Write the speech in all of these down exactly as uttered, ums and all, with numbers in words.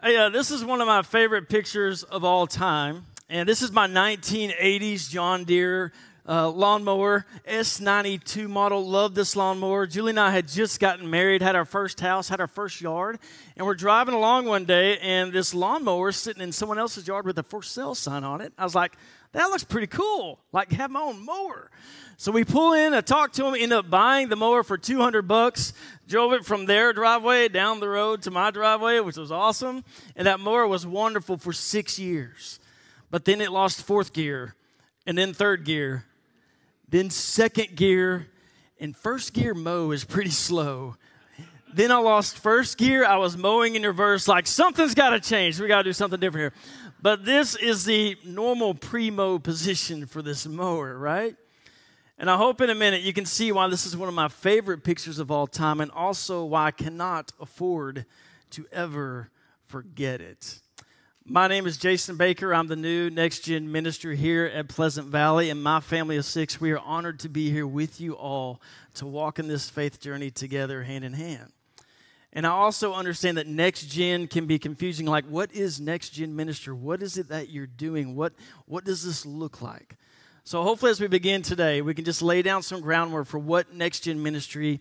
Hey, uh, this is one of my favorite pictures of all time, and this is my nineteen eighties John Deere uh, lawnmower, S ninety-two model. Love this lawnmower. Julie and I had just gotten married, had our first house, had our first yard, and we're driving along one day, and this lawnmower is sitting in someone else's yard with a for sale sign on it. I was like, that looks pretty cool, like have my own mower. So we pull in, I talk to him, end up buying the mower for two hundred bucks, drove it from their driveway down the road to my driveway, which was awesome. And that mower was wonderful for six years. But then it lost fourth gear, and then third gear, then second gear, and first gear mow is pretty slow. Then I lost first gear. I was mowing in reverse, like something's got to change. We got to do something different here. But this is the normal pre-mow position for this mower, right? And I hope in a minute you can see why this is one of my favorite pictures of all time, and also why I cannot afford to ever forget it. My name is Jason Baker. I'm the new Next Gen minister here at Pleasant Valley, and my family of six, we are honored to be here with you all to walk in this faith journey together hand in hand. And I also understand that Next Gen can be confusing, like what is Next Gen minister? What is it that you're doing? What, what does this look like? So hopefully as we begin today, we can just lay down some groundwork for what Next Gen Ministry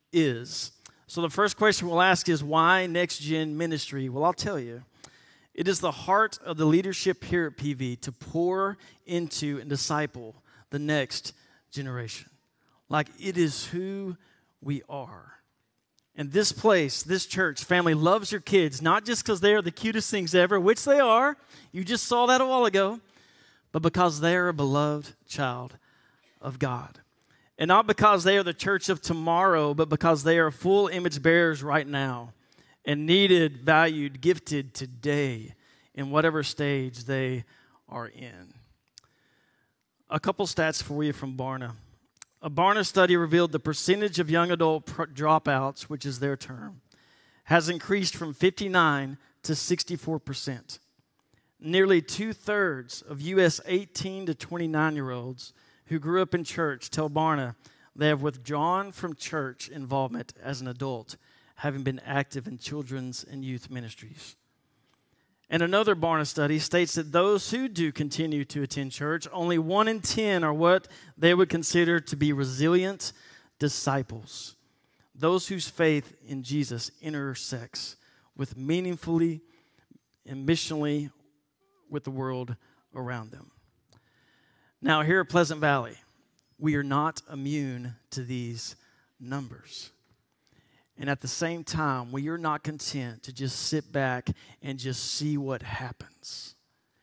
is. So the first question we'll ask is, why Next Gen Ministry? Well, I'll tell you. It is the heart of the leadership here at P V to pour into and disciple the next generation. Like it is who we are. And this place, this church family loves your kids, not just because they are the cutest things ever, which they are. You just saw that a while ago. But because they are a beloved child of God. And not because they are the church of tomorrow, but because they are full image bearers right now and needed, valued, gifted today in whatever stage they are in. A couple stats for you from Barna. A Barna study revealed the percentage of young adult pr- dropouts, which is their term, has increased from fifty-nine to sixty-four percent. Nearly two-thirds of U S eighteen to twenty-nine-year-olds who grew up in church tell Barna they have withdrawn from church involvement as an adult, having been active in children's and youth ministries. And another Barna study states that those who do continue to attend church, only one in ten are what they would consider to be resilient disciples, those whose faith in Jesus intersects with meaningfully and missionally with the world around them. Now, here at Pleasant Valley, we are not immune to these numbers. And at the same time, we are not content to just sit back and just see what happens.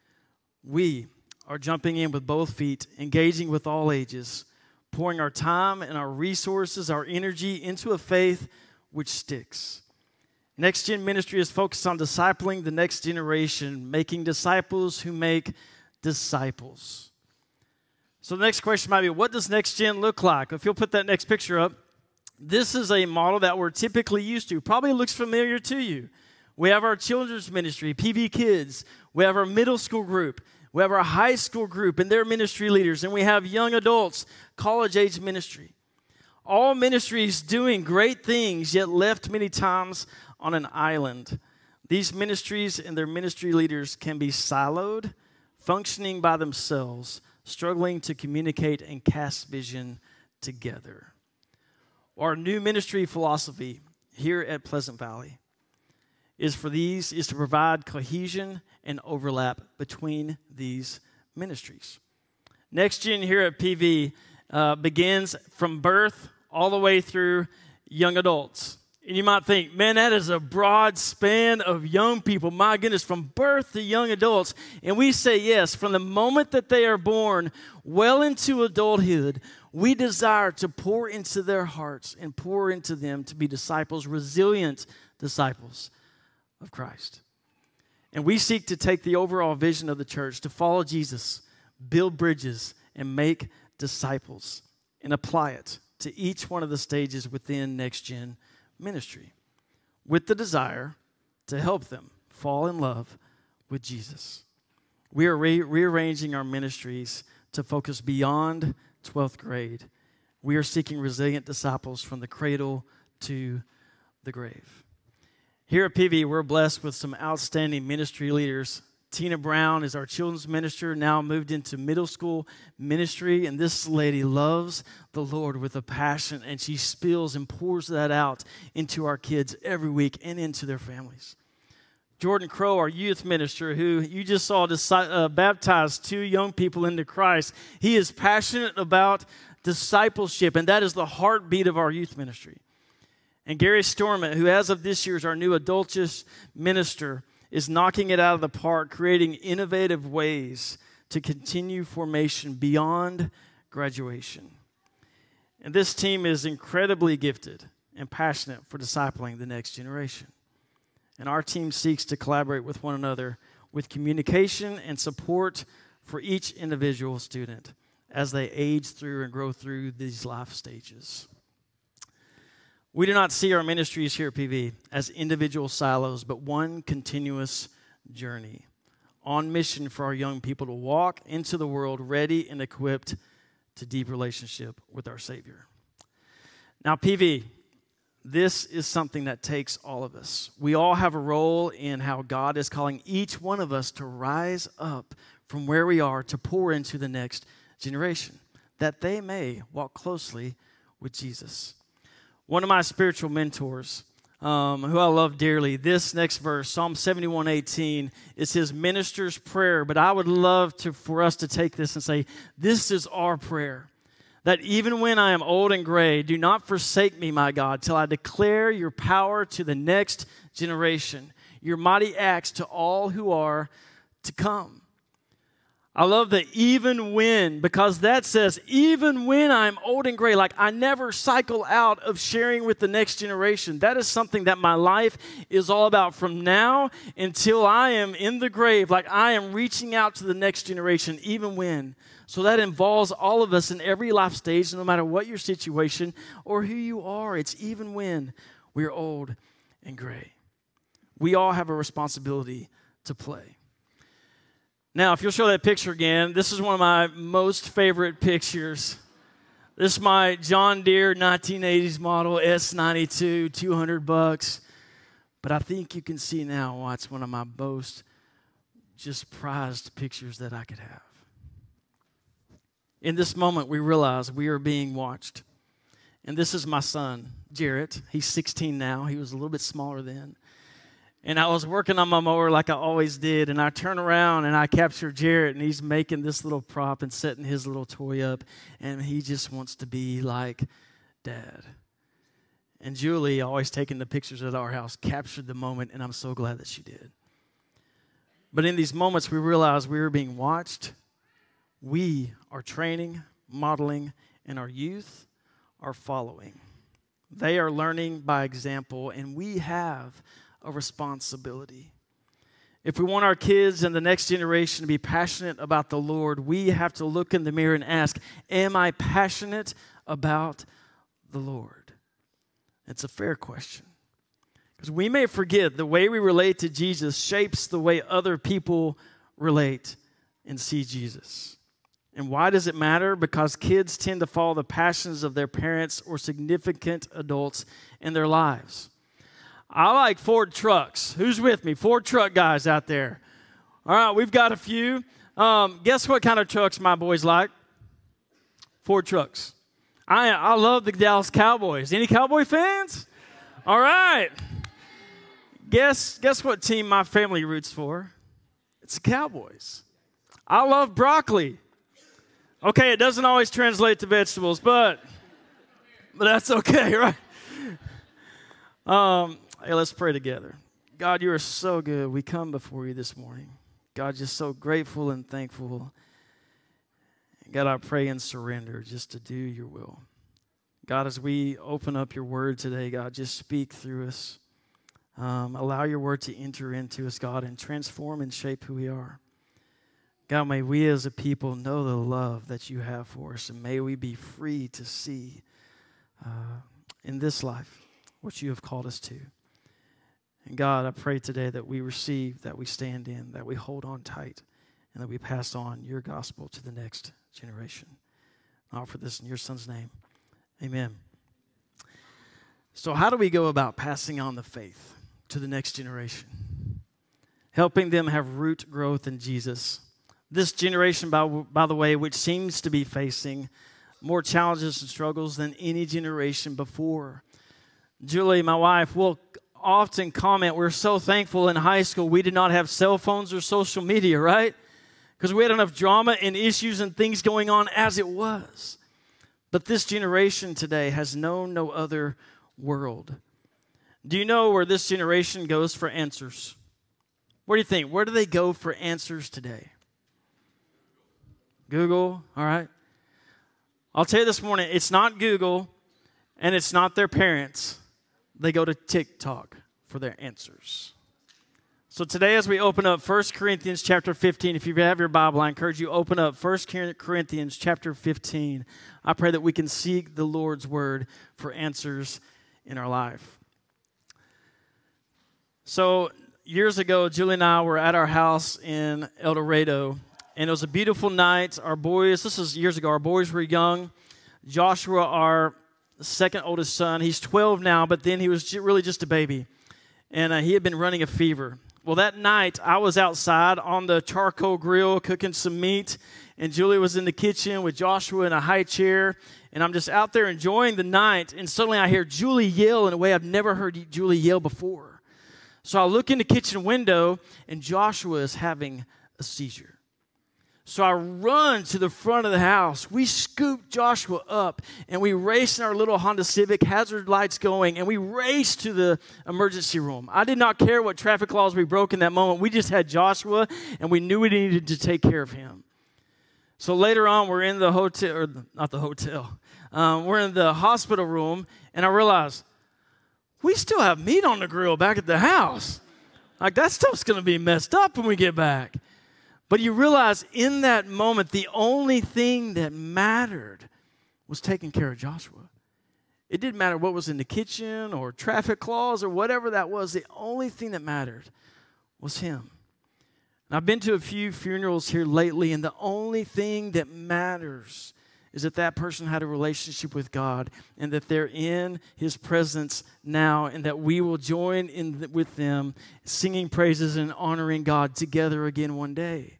We are jumping in with both feet, engaging with all ages, pouring our time and our resources, our energy into a faith which sticks. Next Gen Ministry is focused on discipling the next generation, making disciples who make disciples. So the next question might be, what does Next Gen look like? If you'll put that next picture up, this is a model that we're typically used to. Probably looks familiar to you. We have our children's ministry, P V Kids. We have our middle school group. We have our high school group and their ministry leaders. And we have young adults, college-age ministry. All ministries doing great things, yet left many times on an island. These ministries and their ministry leaders can be siloed, functioning by themselves, struggling to communicate and cast vision together. Our new ministry philosophy here at Pleasant Valley is for these is to provide cohesion and overlap between these ministries. Next Gen here at P V uh, begins from birth all the way through young adults. And you might think, man, that is a broad span of young people. My goodness, from birth to young adults. And we say yes, from the moment that they are born well into adulthood, we desire to pour into their hearts and pour into them to be disciples, resilient disciples of Christ. And we seek to take the overall vision of the church to follow Jesus, build bridges, and make disciples, and apply it to each one of the stages within Next Gen Ministry, with the desire to help them fall in love with Jesus. We are re- rearranging our ministries to focus beyond twelfth grade. We are seeking resilient disciples from the cradle to the grave. Here at P V, we're blessed with some outstanding ministry leaders. Tina Brown is our children's minister, now moved into middle school ministry, and this lady loves the Lord with a passion, and she spills and pours that out into our kids every week and into their families. Jordan Crow, our youth minister, who you just saw uh, baptize two young people into Christ, he is passionate about discipleship, and that is the heartbeat of our youth ministry. And Gary Stormont, who as of this year is our new adultish minister, is knocking it out of the park, creating innovative ways to continue formation beyond graduation. And this team is incredibly gifted and passionate for discipling the next generation. And our team seeks to collaborate with one another with communication and support for each individual student as they age through and grow through these life stages. We do not see our ministries here at P V as individual silos, but one continuous journey on mission for our young people to walk into the world ready and equipped to deep relationship with our Savior. Now, P V, this is something that takes all of us. We all have a role in how God is calling each one of us to rise up from where we are to pour into the next generation, that they may walk closely with Jesus. One of my spiritual mentors, um, who I love dearly, this next verse, Psalm seventy-one eighteen, is his minister's prayer. But I would love to for us to take this and say, this is our prayer. That even when I am old and gray, do not forsake me, my God, till I declare your power to the next generation, your mighty acts to all who are to come. I love the even when, because that says, even when I'm old and gray, like I never cycle out of sharing with the next generation. That is something that my life is all about from now until I am in the grave. Like I am reaching out to the next generation, even when. So that involves all of us in every life stage, no matter what your situation or who you are. It's even when we're old and gray. We all have a responsibility to play. Now, if you'll show that picture again, this is one of my most favorite pictures. This is my John Deere nineteen eighties model S ninety-two, two hundred bucks. But I think you can see now why it's one of my most just prized pictures that I could have. In this moment, we realize we are being watched. And this is my son, Jarrett. He's sixteen now. He was a little bit smaller then. And I was working on my mower like I always did, and I turn around and I capture Jarrett, and he's making this little prop and setting his little toy up, and he just wants to be like Dad. And Julie, always taking the pictures at our house, captured the moment, and I'm so glad that she did. But in these moments, we realize we are being watched. We are training, modeling, and our youth are following. They are learning by example, and we have a responsibility. If we want our kids and the next generation to be passionate about the Lord, we have to look in the mirror and ask, am I passionate about the Lord? It's a fair question. Because we may forget the way we relate to Jesus shapes the way other people relate and see Jesus. And why does it matter? Because kids tend to follow the passions of their parents or significant adults in their lives. I like Ford trucks. Who's with me? Ford truck guys out there. All right, we've got a few. Um, guess what kind of trucks my boys like? Ford trucks. I I love the Dallas Cowboys. Any Cowboy fans? All right. Guess guess what team my family roots for? It's the Cowboys. I love broccoli. Okay, it doesn't always translate to vegetables, but but that's okay, right? Um. Hey, let's pray together. God, you are so good. We come before you this morning. God, just so grateful and thankful. God, I pray and surrender just to do your will. God, as we open up your word today, God, just speak through us. Um, allow your word to enter into us, God, and transform and shape who we are. God, may we as a people know the love that you have for us, and may we be free to see uh, in this life what you have called us to. And God, I pray today that we receive, that we stand in, that we hold on tight, and that we pass on your gospel to the next generation. I offer this in your son's name. Amen. So how do we go about passing on the faith? to the next generation, helping them have root growth in Jesus. This generation, by, by the way, which seems to be facing more challenges and struggles than any generation before. Julie, my wife, will often comment, we're so thankful in high school we did not have cell phones or social media, right? Because we had enough drama and issues and things going on as it was. But this generation today has known no other world. Do you know where this generation goes for answers? Where do you think? Where do they go for answers today? Google, all right. I'll tell you this morning, it's not Google and it's not their parents. They go to TikTok for their answers. So today as we open up First Corinthians chapter fifteen, if you have your Bible, I encourage you to open up First Corinthians chapter fifteen. I pray that we can seek the Lord's word for answers in our life. So years ago, Julie and I were at our house in El Dorado, and it was a beautiful night. Our boys, this was years ago, our boys were young. Joshua, our second oldest son, he's twelve now, but then he was really just a baby. And uh, he had been running a fever. Well, that night, I was outside on the charcoal grill cooking some meat, and Julie was in the kitchen with Joshua in a high chair, and I'm just out there enjoying the night, and suddenly I hear Julie yell in a way I've never heard Julie yell before. So I look in the kitchen window, and Joshua is having a seizure. So I run to the front of the house. We scoop Joshua up, and we race in our little Honda Civic, hazard lights going, and we race to the emergency room. I did not care what traffic laws we broke in that moment. We just had Joshua, and we knew we needed to take care of him. So later on, we're in the hotel, or not the hotel, um, we're in the hospital room, and I realized, we still have meat on the grill back at the house. Like, that stuff's going to be messed up when we get back. But you realize in that moment, the only thing that mattered was taking care of Joshua. It didn't matter what was in the kitchen or traffic laws or whatever that was. The only thing that mattered was him. And I've been to a few funerals here lately, and the only thing that matters is that that person had a relationship with God and that they're in His presence now, and that we will join in th- with them singing praises and honoring God together again one day.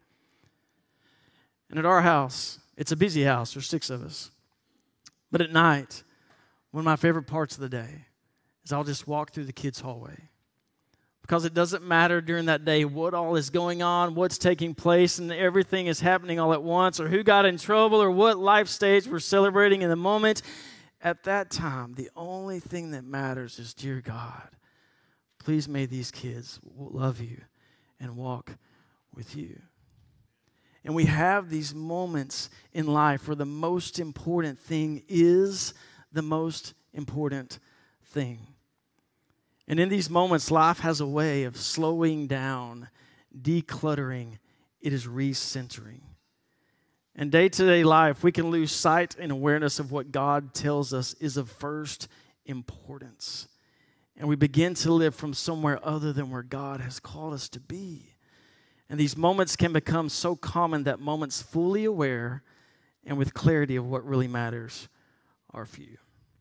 And at our house, it's a busy house. There's six of us. But at night, one of my favorite parts of the day is I'll just walk through the kids' hallway. Because it doesn't matter during that day what all is going on, what's taking place, and everything is happening all at once, or who got in trouble, or what life stage we're celebrating in the moment. At that time, the only thing that matters is, dear God, please may these kids love you and walk with you. And we have these moments in life where the most important thing is the most important thing. And in these moments, life has a way of slowing down, decluttering. It is recentering. In day-to-day life, we can lose sight and awareness of what God tells us is of first importance. And we begin to live from somewhere other than where God has called us to be. And these moments can become so common that moments fully aware and with clarity of what really matters are few.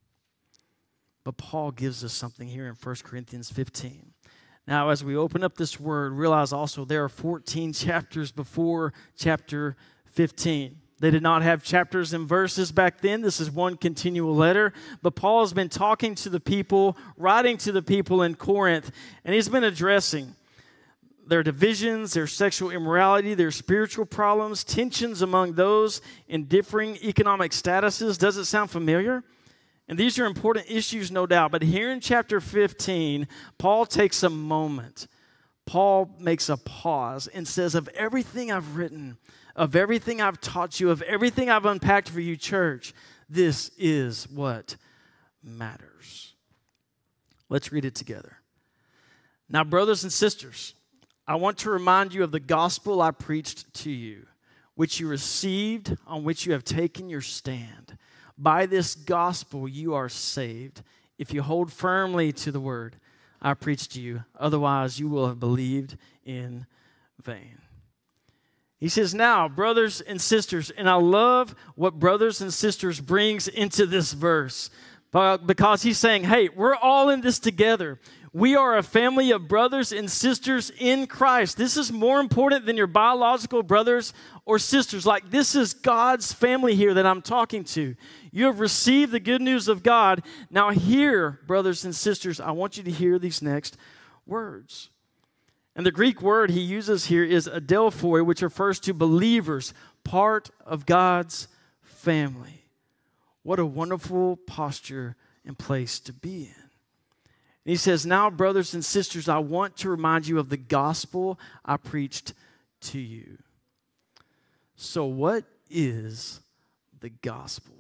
But Paul gives us something here in First Corinthians fifteen. Now, as we open up this word, realize also there are fourteen chapters before chapter fifteen. They did not have chapters and verses back then. This is one continual letter. But Paul has been talking to the people, writing to the people in Corinth, and he's been addressing their divisions, their sexual immorality, their spiritual problems, tensions among those in differing economic statuses. Does it sound familiar? And these are important issues, no doubt. But here in chapter fifteen, Paul takes a moment. Paul makes a pause and says, of everything I've written, of everything I've taught you, of everything I've unpacked for you, church, this is what matters. Let's read it together. Now, brothers and sisters, I want to remind you of the gospel I preached to you, which you received, on which you have taken your stand. By this gospel you are saved, if you hold firmly to the word I preached to you. Otherwise you will have believed in vain. He says, now, brothers and sisters, and I love what brothers and sisters brings into this verse, But because he's saying, hey, we're all in this together. We are a family of brothers and sisters in Christ. This is more important than your biological brothers or sisters. Like, this is God's family here that I'm talking to. You have received the good news of God. Now hear, brothers and sisters, I want you to hear these next words. And the Greek word he uses here is adelphoi, which refers to believers, part of God's family. What a wonderful posture and place to be in. And he says, now, brothers and sisters, I want to remind you of the gospel I preached to you. So what is the gospel?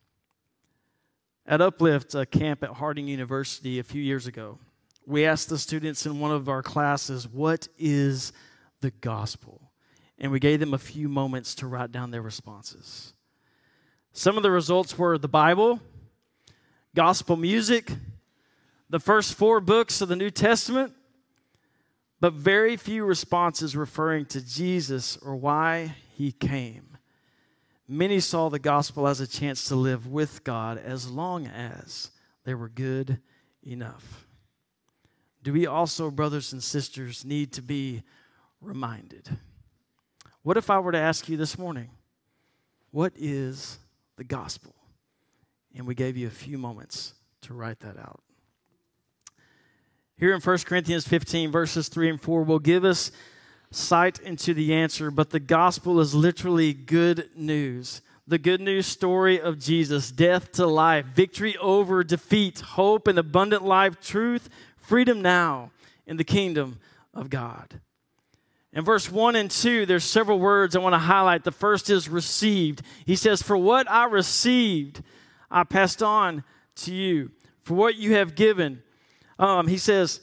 At Uplift, a camp at Harding University a few years ago, we asked the students in one of our classes, what is the gospel? And we gave them a few moments to write down their responses. Some of the results were the Bible, gospel music, the first four books of the New Testament, but very few responses referring to Jesus or why he came. Many saw the gospel as a chance to live with God as long as they were good enough. Do we also, brothers and sisters, need to be reminded? What if I were to ask you this morning, what is the gospel? And we gave you a few moments to write that out. Here in First Corinthians fifteen, verses three and four, will give us sight into the answer, but the gospel is literally good news. The good news story of Jesus, death to life, victory over defeat, hope and abundant life, truth, freedom now in the kingdom of God. In verse one and two, there's several words I want to highlight. The first is received. He says, for what I received, I passed on to you. For what you have given. Um, he says,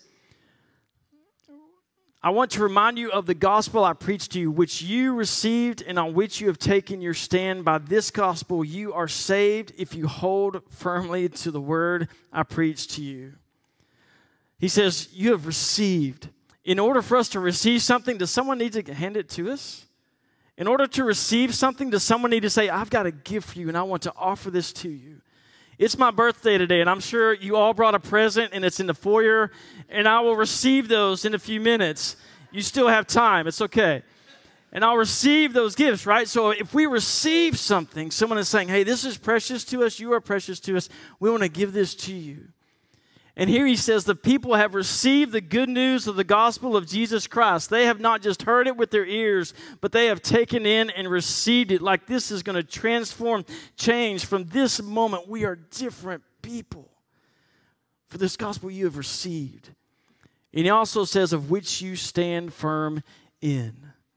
I want to remind you of the gospel I preached to you, which you received and on which you have taken your stand. By this gospel you are saved if you hold firmly to the word I preached to you. He says, you have received. In order for us to receive something, does someone need to hand it to us? In order to receive something, does someone need to say, I've got a gift for you and I want to offer this to you? It's my birthday today, and I'm sure you all brought a present, and it's in the foyer, and I will receive those in a few minutes. You still have time. It's okay. And I'll receive those gifts, right? So if we receive something, someone is saying, hey, this is precious to us. You are precious to us. We want to give this to you. And here he says the people have received the good news of the gospel of Jesus Christ. They have not just heard it with their ears, but they have taken in and received it. Like this is going to transform, change. From this moment, we are different people. For this gospel you have received. And he also says, of which you stand firm in.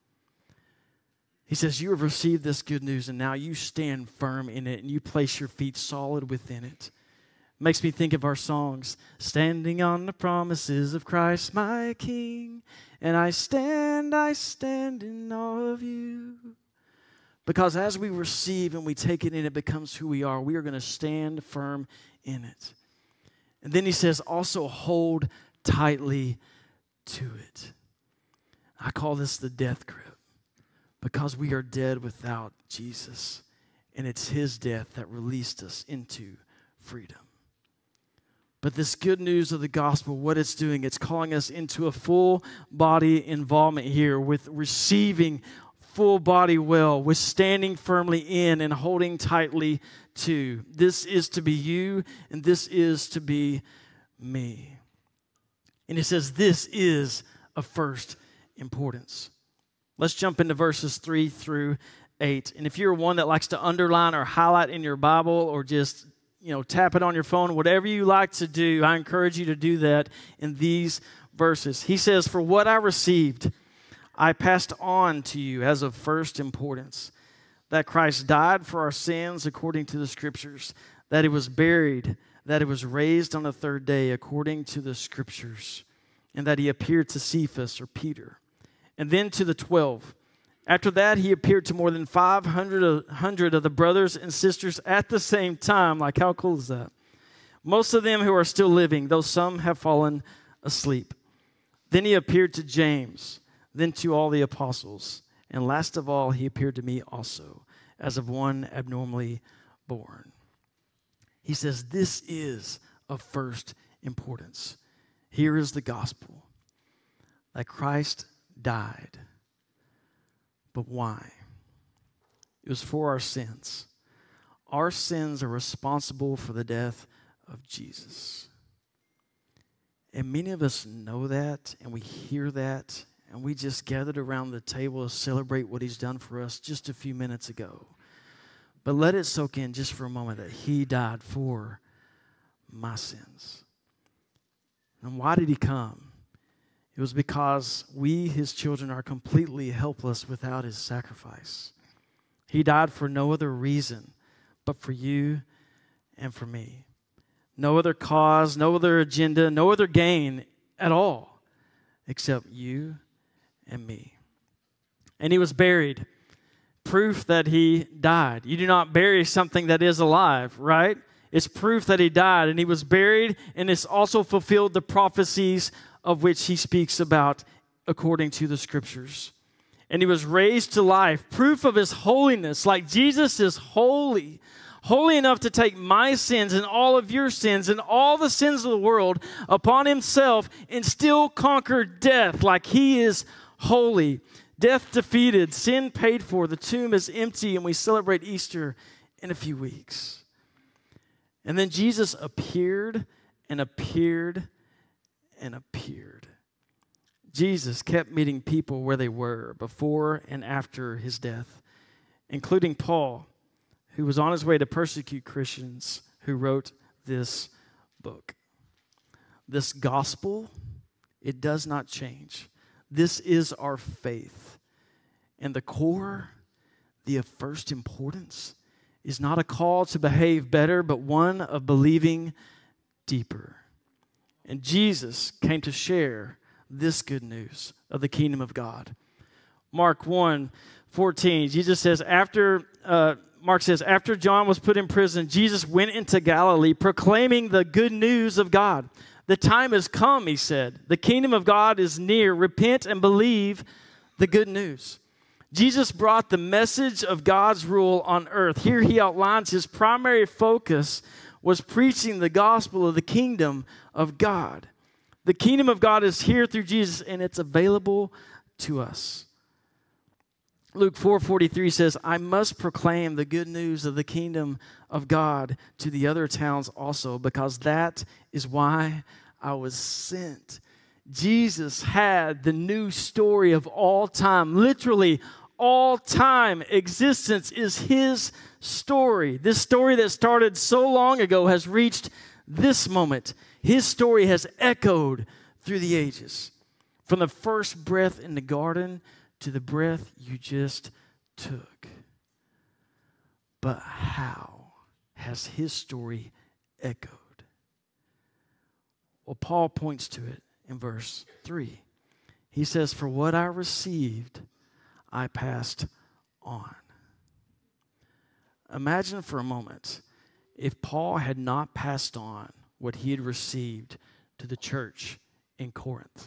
He says, you have received this good news, and now you stand firm in it, and you place your feet solid within it. Makes me think of our songs. Standing on the promises of Christ my King, and I stand, I stand in awe of you. Because as we receive and we take it in, it becomes who we are. We are going to stand firm in it. And then he says, also hold tightly to it. I call this the death grip, because we are dead without Jesus, and it's his death that released us into freedom. But this good news of the gospel, what it's doing, it's calling us into a full body involvement here with receiving full body well, with standing firmly in and holding tightly to. This is to be you, and this is to be me. And it says this is of first importance. Let's jump into verses three through eight. And if you're one that likes to underline or highlight in your Bible or just you know, tap it on your phone, whatever you like to do, I encourage you to do that in these verses. He says, for what I received, I passed on to you as of first importance, that Christ died for our sins according to the Scriptures, that he was buried, that he was raised on the third day according to the Scriptures, and that he appeared to Cephas or Peter, and then to the twelve. After that, he appeared to more than five hundred of the brothers and sisters at the same time. Like, how cool is that? Most of them who are still living, though some have fallen asleep. Then he appeared to James, then to all the apostles. And last of all, he appeared to me also, as of one abnormally born. He says, this is of first importance. Here is the gospel, that Christ died. But why? It was for our sins. Our sins are responsible for the death of Jesus. And many of us know that, and we hear that, and we just gathered around the table to celebrate what he's done for us just a few minutes ago. But let it soak in just for a moment that he died for my sins. And why did he come? It was because we, his children, are completely helpless without his sacrifice. He died for no other reason but for you and for me. No other cause, no other agenda, no other gain at all except you and me. And he was buried. Proof that he died. You do not bury something that is alive, right? It's proof that he died, and he was buried, and it's also fulfilled the prophecies of which he speaks about according to the scriptures. And he was raised to life, proof of his holiness, like Jesus is holy, holy enough to take my sins and all of your sins and all the sins of the world upon himself and still conquer death like he is holy. Death defeated, sin paid for, the tomb is empty, and we celebrate Easter in a few weeks. And then Jesus appeared and appeared and appeared. Jesus kept meeting people where they were before and after his death, including Paul, who was on his way to persecute Christians, who wrote this book. This gospel, it does not change. This is our faith. And the core, the of first importance, is not a call to behave better, but one of believing deeper. And Jesus came to share this good news of the kingdom of God. Mark one fourteen, Jesus says, after, uh, Mark says, after John was put in prison, Jesus went into Galilee proclaiming the good news of God. The time has come, he said. The kingdom of God is near. Repent and believe the good news. Jesus brought the message of God's rule on earth. Here he outlines his primary focus was preaching the gospel of the kingdom of God. The kingdom of God is here through Jesus, and it's available to us. Luke four forty-three says, I must proclaim the good news of the kingdom of God to the other towns also, because that is why I was sent. Jesus had the new story of all time. Literally, all time existence is his story. This story that started so long ago has reached this moment. His story has echoed through the ages. From the first breath in the garden to the breath you just took. But how has his story echoed? Well, Paul points to it in verse three. He says, for what I received, I passed on. Imagine for a moment if Paul had not passed on what he had received to the church in Corinth.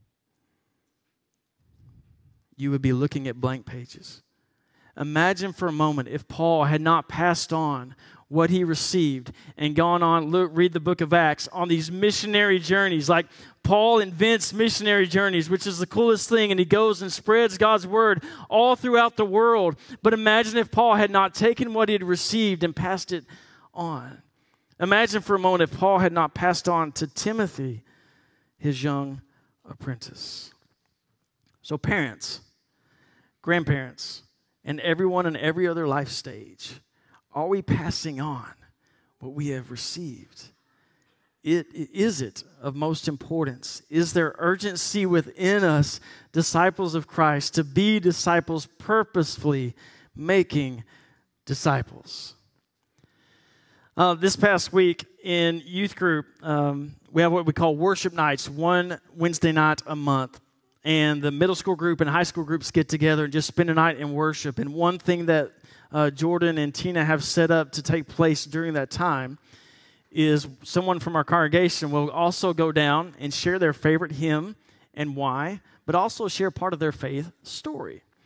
You would be looking at blank pages. Imagine for a moment if Paul had not passed on what he received and gone on, look, read the book of Acts, on these missionary journeys. Like Paul invents missionary journeys, which is the coolest thing, and he goes and spreads God's word all throughout the world. But imagine if Paul had not taken what he had received and passed it on. Imagine for a moment if Paul had not passed on to Timothy, his young apprentice. So parents, grandparents, and everyone in every other life stage, are we passing on what we have received? It, is it of most importance? Is there urgency within us, disciples of Christ, to be disciples purposefully making disciples? Uh, this past week in youth group, um, we have what we call worship nights, one Wednesday night a month. And the middle school group and high school groups get together and just spend a night in worship. And one thing that uh, Jordan and Tina have set up to take place during that time is someone from our congregation will also go down and share their favorite hymn and why, but also share part of their faith story.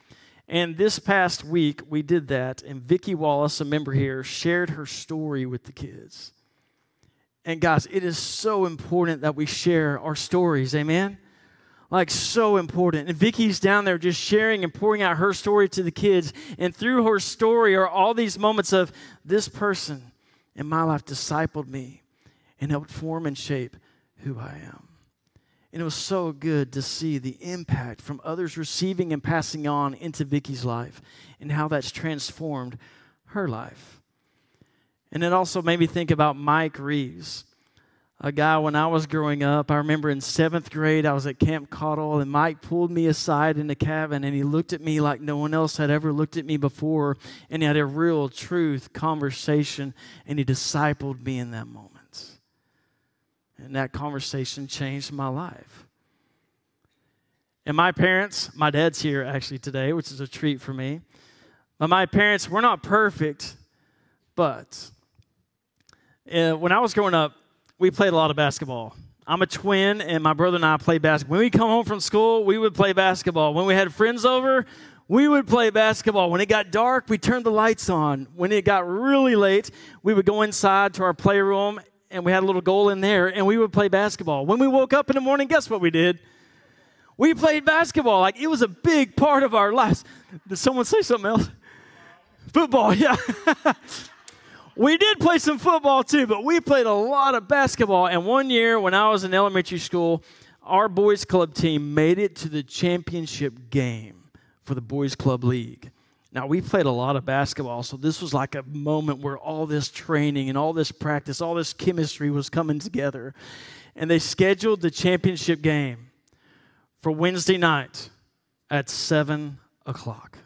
And this past week, we did that, and Vicki Wallace, a member here, shared her story with the kids. And guys, it is so important that we share our stories, amen? Like, so important. And Vicki's down there just sharing and pouring out her story to the kids. And through her story are all these moments of this person in my life discipled me and helped form and shape who I am. And it was so good to see the impact from others receiving and passing on into Vicki's life and how that's transformed her life. And it also made me think about Mike Reeves, a guy when I was growing up. I remember in seventh grade, I was at Camp Cottle, and Mike pulled me aside in the cabin, and he looked at me like no one else had ever looked at me before, and he had a real truth conversation, and he discipled me in that moment. And that conversation changed my life. And my parents, my dad's here actually today, which is a treat for me. But my parents, we're not perfect, but uh, when I was growing up, we played a lot of basketball. I'm a twin, and my brother and I played basketball. When we come home from school, we would play basketball. When we had friends over, we would play basketball. When it got dark, we turned the lights on. When it got really late, we would go inside to our playroom, and we had a little goal in there, and we would play basketball. When we woke up in the morning, guess what we did? We played basketball. Like, it was a big part of our lives. Did someone say something else? Football, yeah. We did play some football too, but we played a lot of basketball. And one year when I was in elementary school, our boys club team made it to the championship game for the boys club league. Now, we played a lot of basketball, so this was like a moment where all this training and all this practice, all this chemistry was coming together. And they scheduled the championship game for Wednesday night at seven o'clock.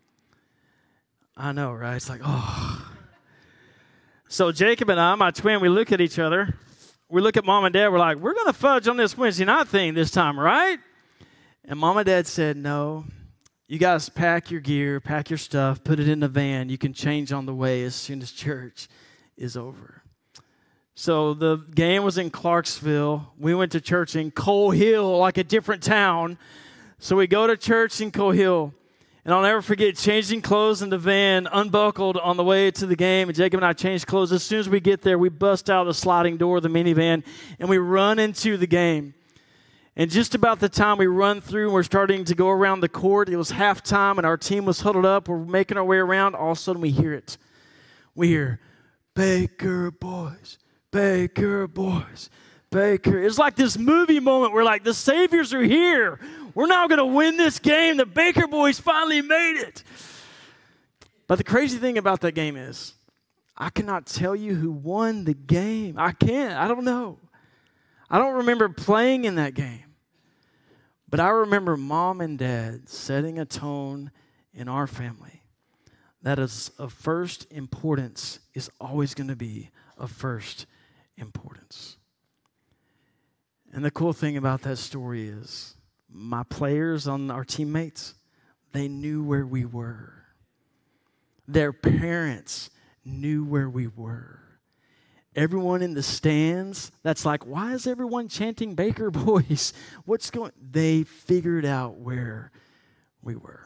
I know, right? It's like, oh. So Jacob and I, my twin, we look at each other. We look at Mom and Dad. We're like, we're going to fudge on this Wednesday night thing this time, right? And Mom and Dad said, no. You guys pack your gear, pack your stuff, put it in the van. You can change on the way as soon as church is over. So the game was in Clarksville. We went to church in Coal Hill, like a different town. So we go to church in Coal Hill. And I'll never forget changing clothes in the van, unbuckled on the way to the game. And Jacob and I changed clothes. As soon as we get there, we bust out the sliding door of the minivan, and we run into the game. And just about the time we run through and we're starting to go around the court, it was halftime and our team was huddled up. We're making our way around. All of a sudden we hear it. We hear, Baker boys, Baker boys, Baker. It's like this movie moment where like the Saviors are here. We're now going to win this game. The Baker boys finally made it. But the crazy thing about that game is I cannot tell you who won the game. I can't. I don't know. I don't remember playing in that game. But I remember Mom and Dad setting a tone in our family that is of first importance, is always going to be of first importance. And the cool thing about that story is my players on our teammates, they knew where we were. Their parents knew where we were. Everyone in the stands, that's like, why is everyone chanting Baker boys? What's going? They figured out where we were.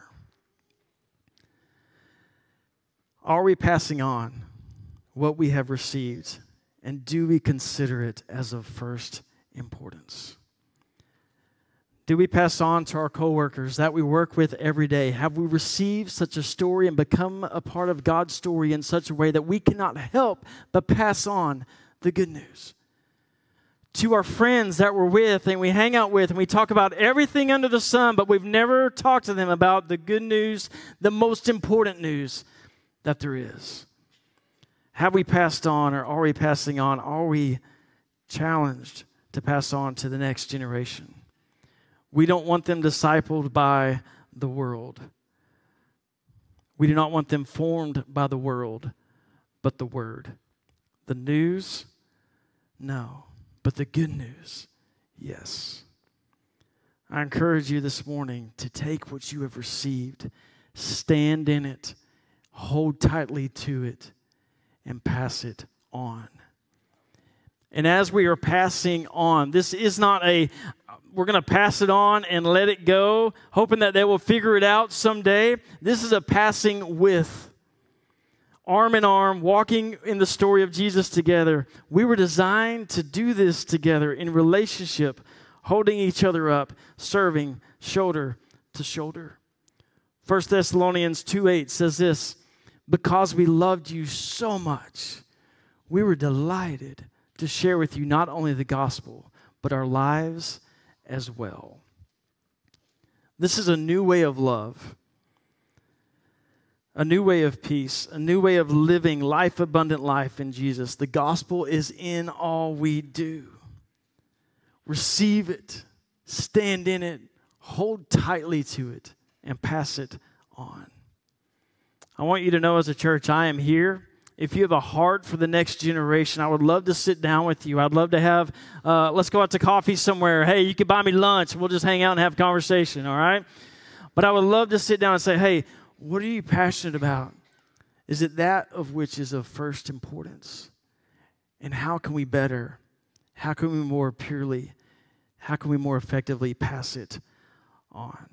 Are we passing on what we have received, and do we consider it as of first importance? Do we pass on to our coworkers that we work with every day? Have we received such a story and become a part of God's story in such a way that we cannot help but pass on the good news? To our friends that we're with and we hang out with and we talk about everything under the sun, but we've never talked to them about the good news, the most important news that there is. Have we passed on, or are we passing on? Are we challenged to pass on to the next generation? We don't want them discipled by the world. We do not want them formed by the world, but the Word. The news? No. But the good news? Yes. I encourage you this morning to take what you have received, stand in it, hold tightly to it, and pass it on. And as we are passing on, this is not a we're going to pass it on and let it go, hoping that they will figure it out someday. This is a passing with. Arm in arm, walking in the story of Jesus together. We were designed to do this together in relationship, holding each other up, serving shoulder to shoulder. First Thessalonians two eight says this, because we loved you so much, we were delighted to share with you not only the gospel, but our lives as well. This is a new way of love. A new way of peace, a new way of living life, abundant life in Jesus. The gospel is in all we do. Receive it, stand in it, hold tightly to it, and pass it on. I want you to know as a church, I am here. If you have a heart for the next generation, I would love to sit down with you. I'd love to have, uh, let's go out to coffee somewhere. Hey, you can buy me lunch. We'll just hang out and have a conversation, all right? But I would love to sit down and say, hey, what are you passionate about? Is it that of which is of first importance? And how can we better? How can we more purely? How can we more effectively pass it on?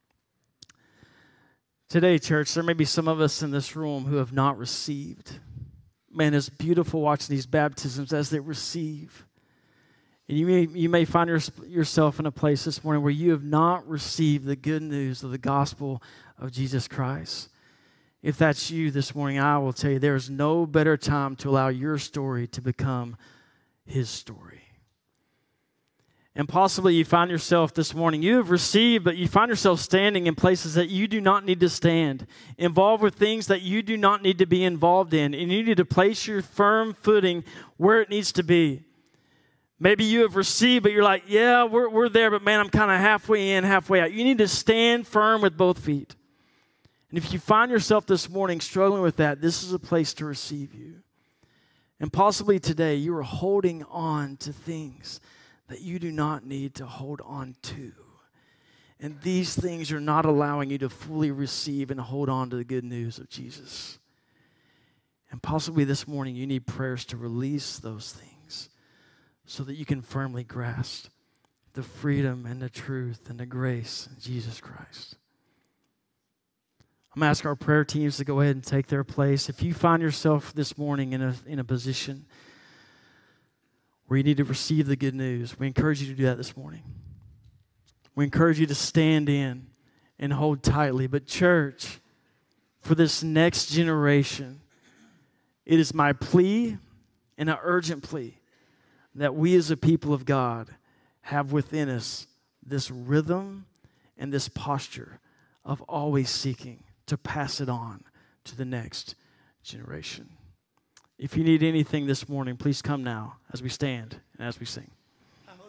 Today, church, there may be some of us in this room who have not received. Man, it's beautiful watching these baptisms as they receive. And you may, you may find your, yourself in a place this morning where you have not received the good news of the gospel of Jesus Christ. If that's you this morning, I will tell you there is no better time to allow your story to become His story. And possibly you find yourself this morning, you have received, but you find yourself standing in places that you do not need to stand, involved with things that you do not need to be involved in, and you need to place your firm footing where it needs to be. Maybe you have received, but you're like, yeah, we're, we're there, but man, I'm kind of halfway in, halfway out. You need to stand firm with both feet. And if you find yourself this morning struggling with that, this is a place to receive you. And possibly today, you are holding on to things that you do not need to hold on to. And these things are not allowing you to fully receive and hold on to the good news of Jesus. And possibly this morning, you need prayers to release those things so that you can firmly grasp the freedom and the truth and the grace in Jesus Christ. I'm going to ask our prayer teams to go ahead and take their place. If you find yourself this morning in a, in a position where you need to receive the good news, we encourage you to do that this morning. We encourage you to stand in and hold tightly. But church, for this next generation, it is my plea and an urgent plea that we as a people of God have within us this rhythm and this posture of always seeking to pass it on to the next generation. If you need anything this morning, please come now as we stand and as we sing.